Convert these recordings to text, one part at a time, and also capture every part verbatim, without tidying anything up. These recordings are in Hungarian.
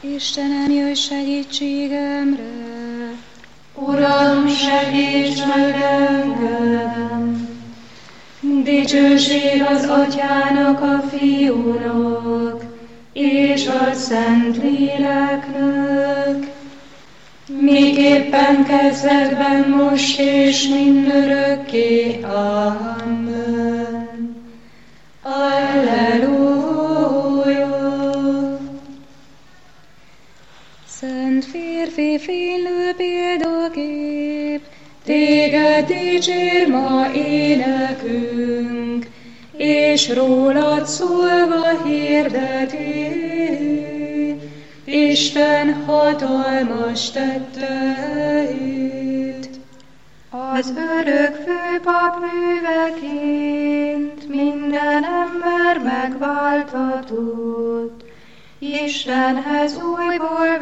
Istenem, jöjj segítségemre! Uram, segíts meg engem! Dicsőség az Atyának, a Fiúnak, és a Szentléleknek, miképpen kezdetben, most és mindörökké. Amen. Alleluja! Szent férfi, fénylő példakép, Téged dicsér ma énekünk, és rólad szólva hirdeti Isten hatalmas tetteit. Az örök főpap műveként minden ember megváltatott, Istenhez újból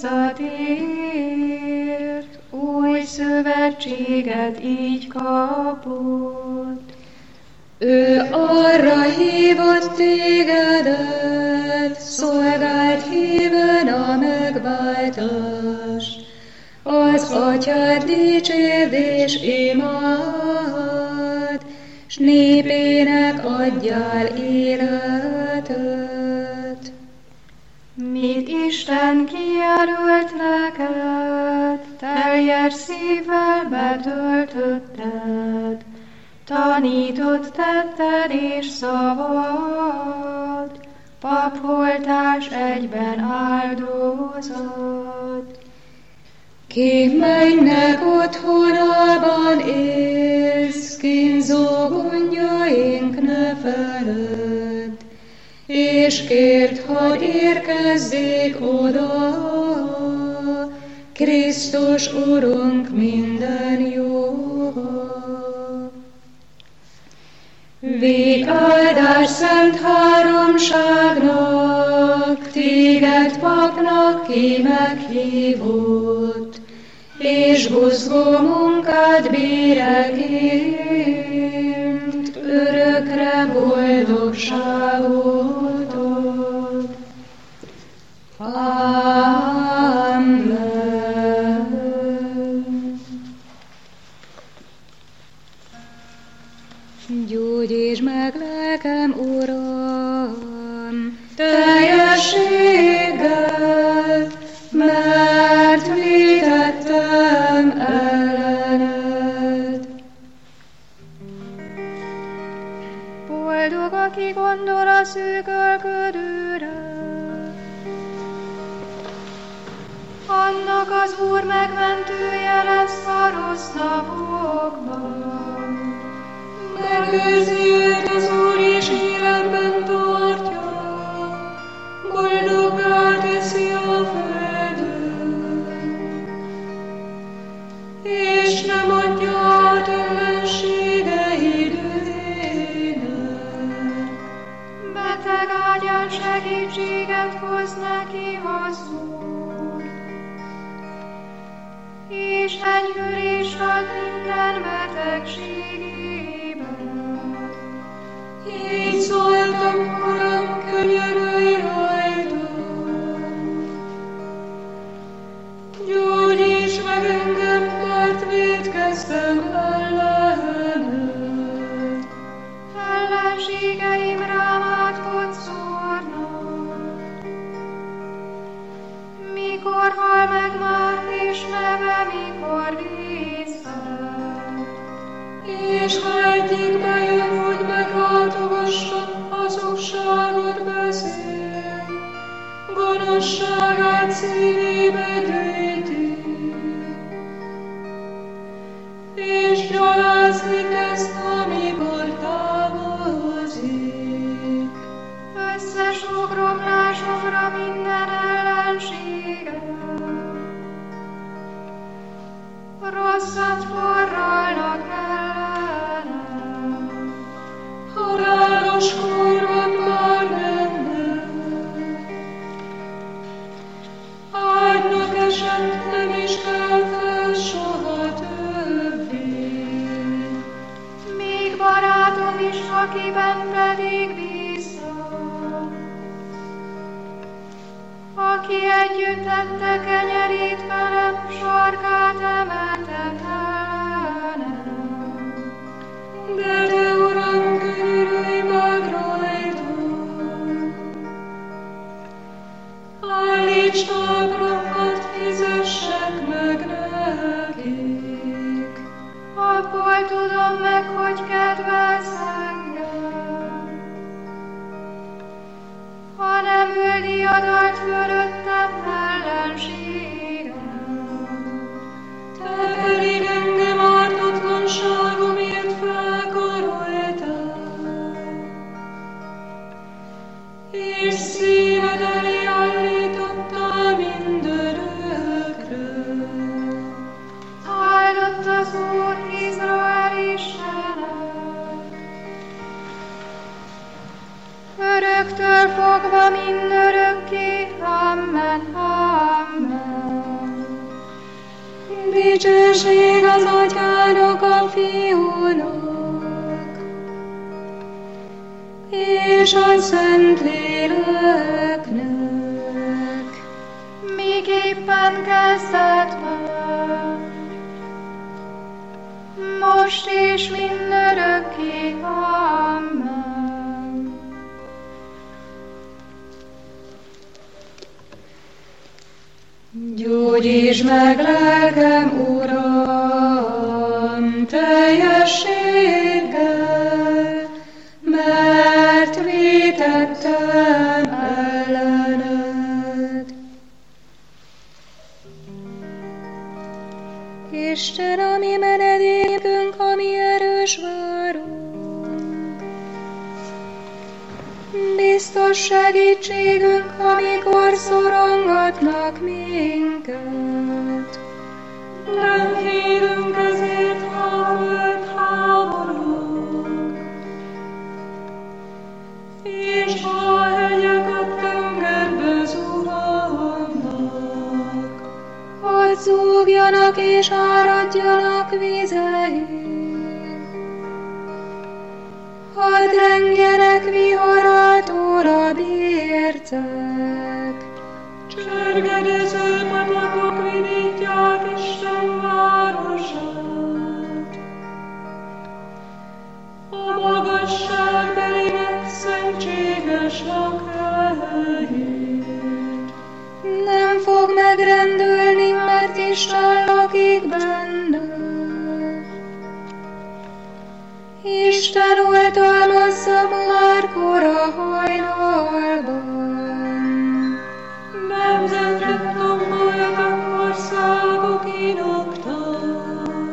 visszatért, új szövetséget így kapott. Ő arra hívott tégedet, szolgált híven a megváltást, az Atyát dicsérd és imád, s népének adjál életet. Mit Isten kijelölt neked, teljes szívvel betöltötted, tanított tetted és szavad, papoltás egyben áldozat. Ki mennek otthonában élsz, kínzó gondjaink ne feledd, és kérd, hadd érkezzék oda, Krisztus Urunk minden jóha. Végáldás szent háromságnak, téged papnak ki meghívott, és buzgó munkád béreként örökre boldogságot ad. Amen. Gyógyítsd meg lelkem, Uram, teljességgel, mert vétettem ellened. Boldog, aki gondol a szűkölködőre, annak az Úr megmentője lesz a rossz napokban. Megőrzi őt az Úr, és életben tartja, boldoggá teszi a földön, és nem adja át ellensége időjének. Beteg ágyán segítséget hoz neki az Úr, és enyhülést ad minden betegségében. Így szóltam, Uram, könyörülj rajtam. Gyógyíts meg engem, mert vétkeztem ellened. Ellenségeim rám átkodt szórnak. Mikor hal meg már, és neve mikor visszaáll. És ha egyik bejön, hogy meghátogassa, hazugságot beszél, gonoszságát szívébe gyűjti, és gyalázni kezd, amikor távozik. Összesugrom lásomra minden ellenségem, rosszat forralnak ellenem. Halálos kor van már bennem, áldnak esett aki együtt tette kenyerét velem, sarkát emelte ellenem. De te, Uram, könyörülj meg rajtunk. Állíts talpra, hadd fizessek meg nekik. Abból tudom meg, hogy kedvelsz engem. Ha nem üldi a dalt fölöttem ellenségem. Te pedig engem ártatlanságomért felkaroltál, és szíved elé állítottál mindörökre. Áldott az Úr, Izrael Istene. Öröktől fogva mindörökké, amen, amen. Dicsőség az Atyának, a Fiúnak, és a Szentléleknek, Miképpen kezdetben, most és mindörökké, amen. Gyógyítsd meg lelkem, Uram, teljességgel, mert vétettem ellened. Isten, a mi menedékünk, a mi erős várunk, biztos segítségünk, amikor szorongatnak minket. Nem félünk ezért, ha a föld háborog, és ha a hegyek a tengerbe zuhannak. Hadd zúgjanak és áradjanak vizeik, hadd rengjenek viharától a bércek. Csörgedező patakok vidítják Isten városát. A magasságbelinek szentséges lakhelyét. Nem fog megrendülni, mert Isten lakik benne. Isten oltalmazza már kora hajnalban. Nemzetek tomboljanak, országok inoktak.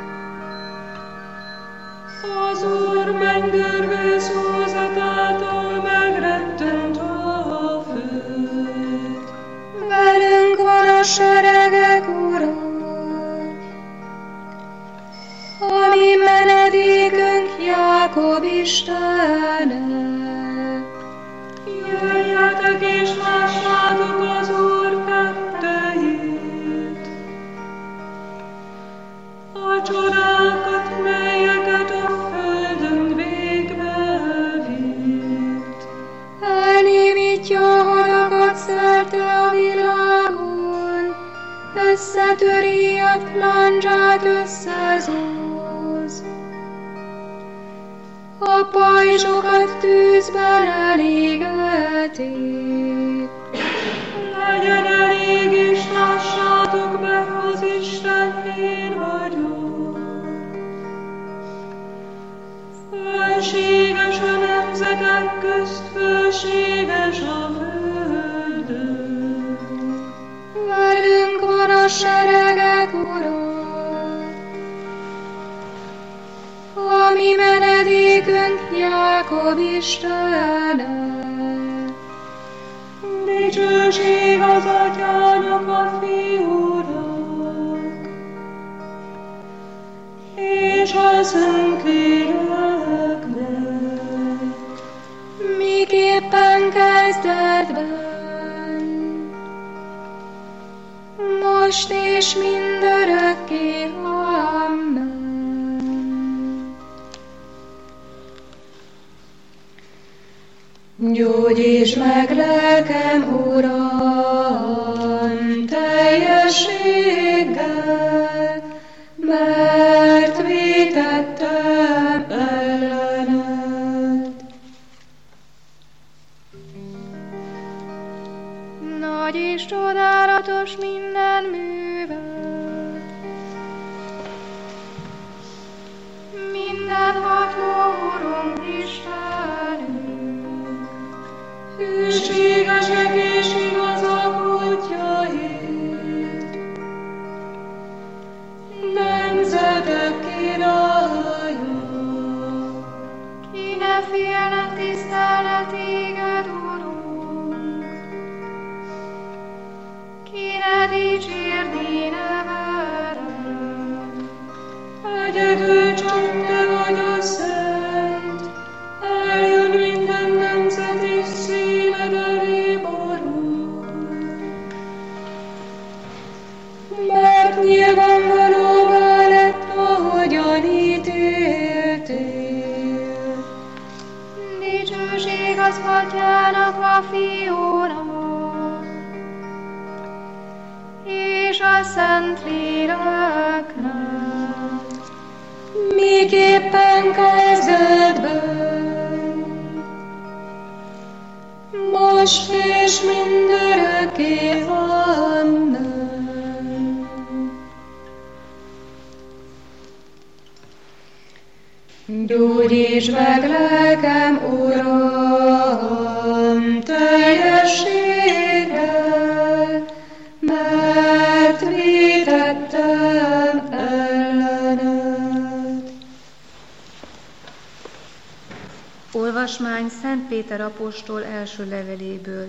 Az Úr mennydörgő szózatától megrettent a föld. Velünk van a seregek Ura, a mi menedékünk, Jákob Istene. Jöjjetek és lássátok az Úr tetteit, a csodákat, melyeket a földön végbe vitt. Elnémítja a halakat szerte a világon, összetöri a landzsát, összezúz. A pajzsokat tűzben elégeti. Legyen elég, és lássátok be, az Isten én vagyok. Fölséges a nemzetek közt, fölséges a földön. Velünk van a seregek Ura, a mi menedékünk, Jákob Istene. Dicsőség az Atyának, a Fiúnak, és a Szentléleknek. Miképpen kezdetben, most és mindörökké, amen. Gyógyítsd meg lelkem, Uram, Nagy és csodálatos minden műved. Mindenható Urunk Istenünk, hűségesek és igazak útjaid, nemzetek királya. ki ne félne tisztelne téged, Urunk, ki ne dicsérni nevedet. Egyedül csak te vagy a szent, eljön minden nemzet és szíved elé borul. Mert nyilvánvalóvá lett, ahogyan ítéltél. Dicsőség az Atyának, a Fiúnak, és a Szent Léleknek. Miképpen kezdetben, most és mindörökké. Amen. Gyógyíts meg lelkem, Uram, teljességgel, mert vétettem ellened. Olvasmány Szent Péter apostol első leveléből.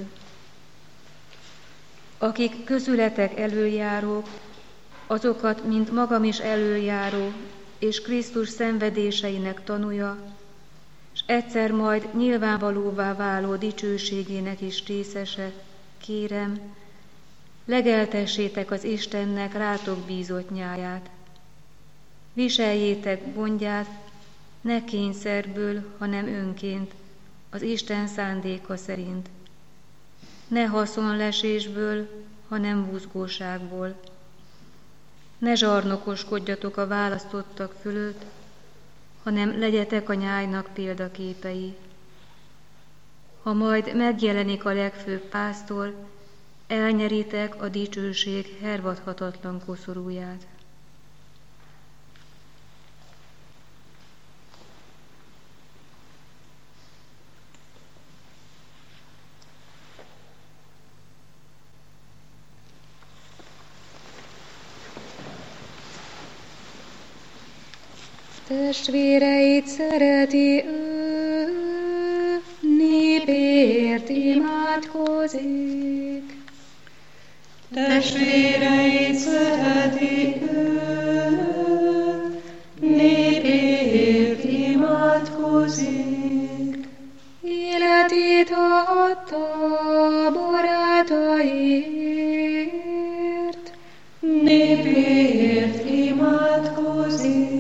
Akik közületek előjárók, azokat, mint magam is előjáró, és Krisztus szenvedéseinek tanúja, és egyszer majd nyilvánvalóvá váló dicsőségének is részese, kérem, legeltessétek az Istennek rátok bízott nyáját. Viseljétek gondját, ne kényszerből, hanem önként, az Isten szándéka szerint. Ne haszonlesésből, hanem buzgóságból. Ne zsarnokoskodjatok a választottak fölött, hanem legyetek a nyájnak példaképei. Ha majd megjelenik a legfőbb pásztor, elnyeritek a dicsőség hervadhatatlan koszorúját. Testvéreit szereti ő, népért imádkozik. Testvéreit szereti ő, népért imádkozik. Életét adta barátaiért, népért imádkozik.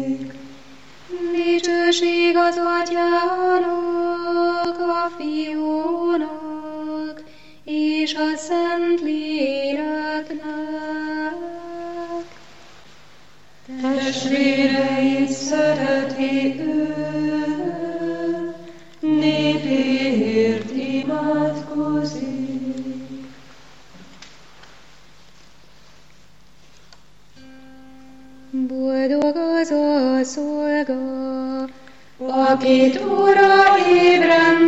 Dicsőség az Atyának, a Fiúnak, és a Szent Léleknek. Testvéreit szereti ő, népért imádkozik. Boldog az a szolga, akit Ura ébren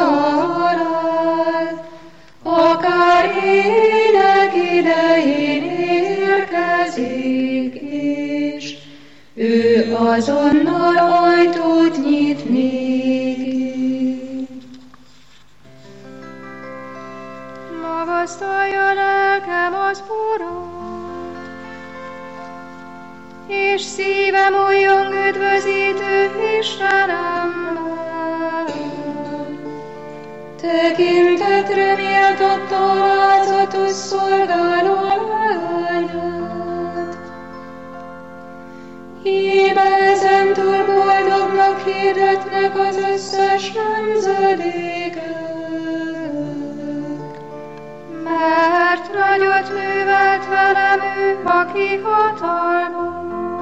talál, akár ének idején érkezik, és ő azonnal ajtót nyit néki. Magasztalja lelkem az Urat, és szívem újjong üdvözítő Istenemmel. Tekintetre méltott alázatos szolgáló lányát. Íme ezentúl boldognak hirdetnek az összes nemzedékek. Mert nagyot művelt velem ő, aki hatalmas.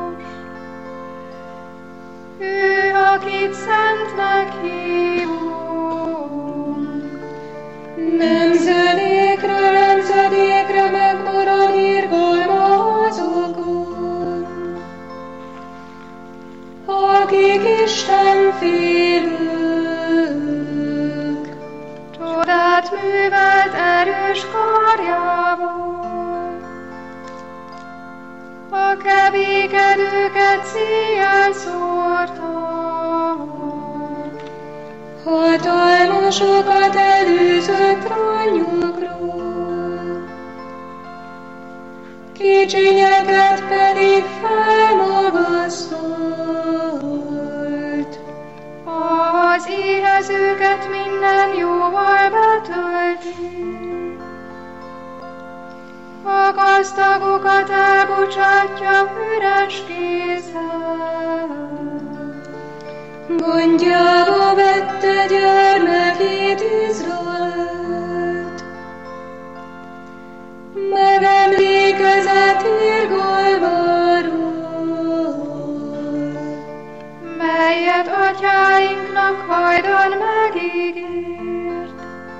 Ő, akit szentnek hívunk. Nemzedékről félők. Csodát művelt erős karjával, a kevékedőket széjjel szórta. Hatalmasokat előzött ranyokról, kicsinyeket pedig felmagasztolt. Az éhezőket minden jóval betölti, a gazdagokat elbocsátja üres kézzel. Gondjába vette gyermekét Izraelt, megemlékezett irgalmáról, melyet atyáinknak hajdan megígért,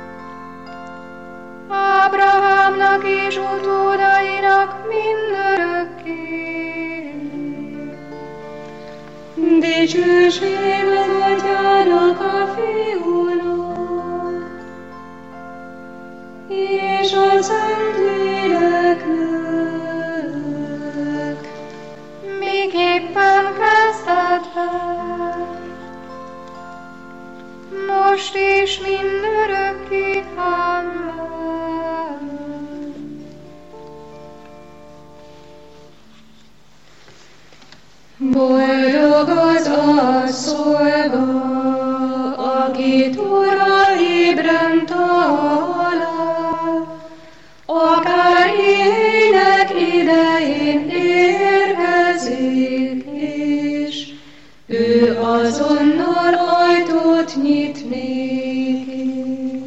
Ábrahámnak és utódainak mindörökké. Dicsőség az Atyának, a Fiúnak, és a Szentléleknek, miképpen kezdetben, most és mindörökké. Amen. Boldog az a szolga, akit Ura ébren talál, akár éjnek idején érkezik, és ő azonnal ajtót nyit néki.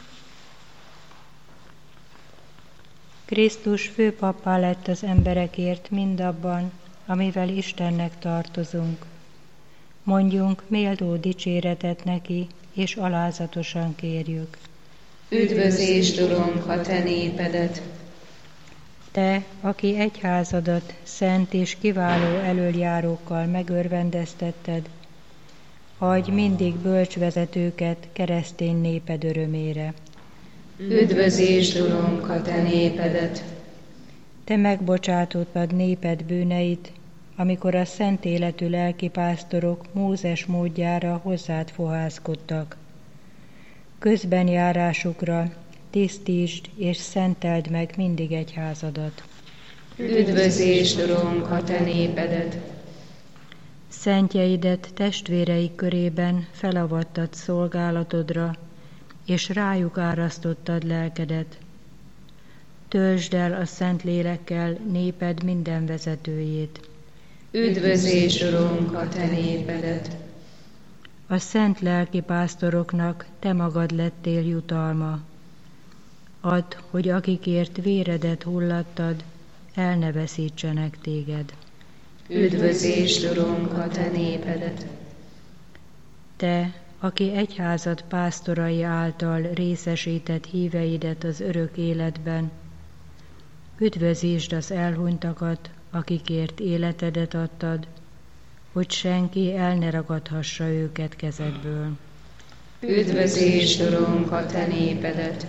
Krisztus főpappá lett az emberekért mindabban, amivel Istennek tartozunk. Mondjunk méltó dicséretet neki, és alázatosan kérjük. Üdvözést, Urunk, a te népedet! Te, aki egyházadat szent és kiváló elöljárókkal megörvendeztetted, adj mindig bölcsvezetőket keresztény néped örömére. Üdvözést, Urunk, a te népedet! Te megbocsátottad néped bűneit, amikor a szent életű lelkipásztorok Mózes módjára hozzád fohászkodtak. Közben járásukra tisztítsd és szenteld meg mindig egyházadat. Üdvözést, Urunk, a te népedet! Szentjeidet testvéreik körében felavattad szolgálatodra, és rájuk árasztottad lelkedet. Töltsd el a szent lélekkel néped minden vezetőjét. Üdvözés, Urunk, a te népedet! A szent lelkipásztoroknak te magad lettél jutalma. Add, hogy akikért véredet hullattad, el ne veszítsenek téged. Üdvözést, Urunk, a te népedet! Te, aki egyházad pásztorai által részesített híveidet az örök életben, üdvözítsd az elhunytakat, akikért életedet adtad, hogy senki el ne ragadhassa őket kezedből. Üdvözést, Urunk, a te népedet!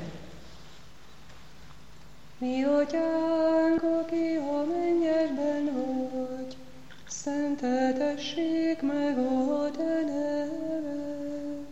Mi Atyánk, aki a mennyekben vagy, szenteltessék meg a te neved.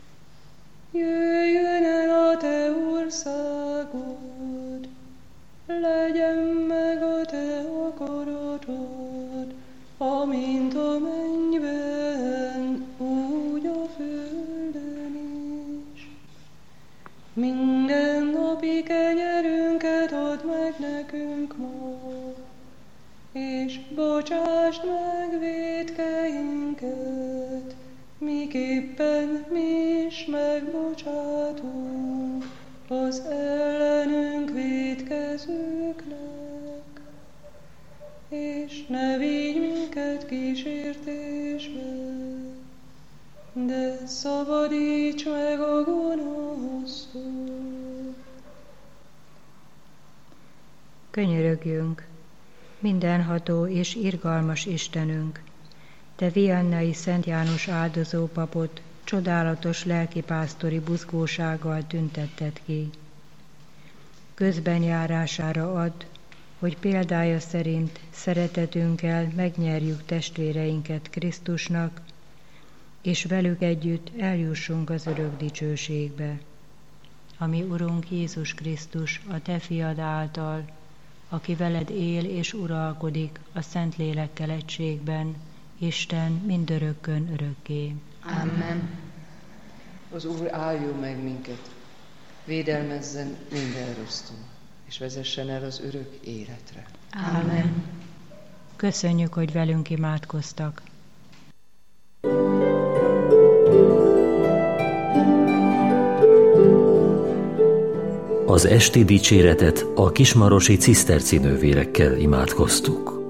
Jöjjön el a te országod, legyen meg a te akaratod, amint a mennyben, úgy a földön is. Minden napi kenyerünket add meg nekünk ma, és bocsásd meg vétkeinket, miképpen mi is megbocsátunk az ellenünk vétkezőknek. És ne vigy minket kísértésbe, de szabadíts meg a gonosztól. Könyörögjünk, mindenható és irgalmas Istenünk! te viannai Szent János áldozó papot csodálatos lelkipásztori buzgósággal tüntetted ki. Közbenjárására add, hogy példája szerint szeretetünkkel megnyerjük testvéreinket Krisztusnak, és velük együtt eljussunk az örök dicsőségbe. Ami Urunk Jézus Krisztus, a te fiad által, aki veled él és uralkodik a Szentlélekkel egységben, Isten mindörökkön örökké. Amen. Az Úr áldjon meg minket, védelmezzen minden rossztól, és vezessen el az örök életre. Amen. Köszönjük, hogy velünk imádkoztak. Az esti dicséretet a kismarosi ciszterci nővérekkel imádkoztuk.